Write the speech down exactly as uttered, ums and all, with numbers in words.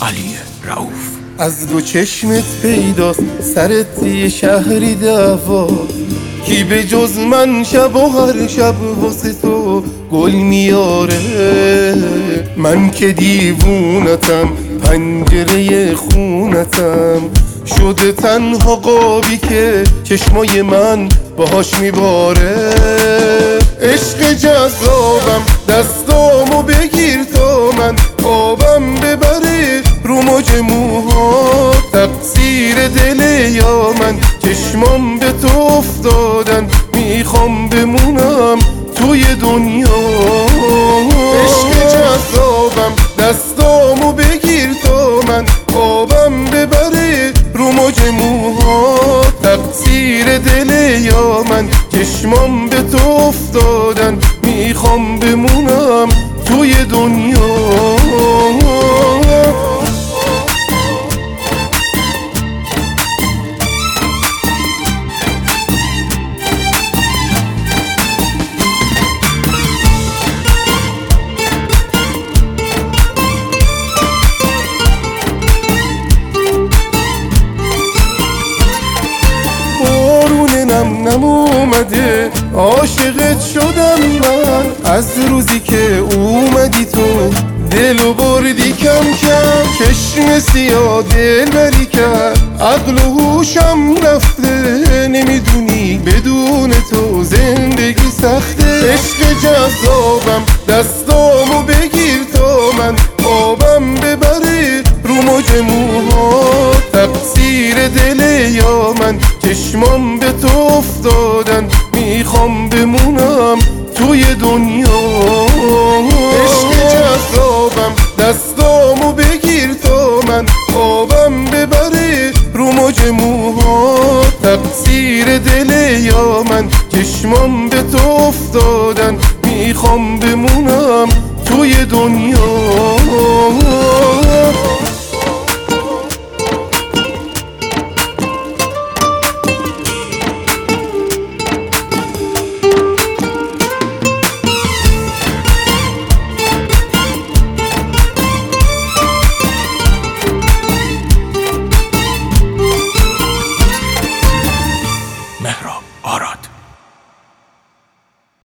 علی رؤوف. از دو چشمت پیداست سرت یه شهری دعوا، کی به جز من شب و هر شب واسه تو گل میاره. من که دیوونتم پنجره خونتم، شده تنها قابی که چشمای من باهاش میباره. عشق جذابم دستامو بگیر تا من آبم ببره رو موج موها. تقصیر دل یا من چشمام به تو افتادن، میخوام بمونم توی دنیا. عشق جذابم دستامو بگیر تا من آبم ببره رو موج موها. تقصیر دل یا من چشمام به تو افتادن، میخوام بمونم توی دنیا. نم نم اومده عاشقت شدم من، از روزی که اومدی تو دلو بردی کم کم. چشم سیاه دل بری کرد عقل و هوشم رفته، نمیدونی بدون تو زندگی سخته. عشق جذابم دستامو بگیر تا من آبم ببره رو موج موها. تقصیر دل یا من چشمام به تو افتادن، میخوام بمونم توی دنیا. عشق جذابم دستامو بگیر تا من آبم ببره رو موج موها. تقصیر دل یا من چشمام به تو افتادن، میخوام بمونم توی دنیا.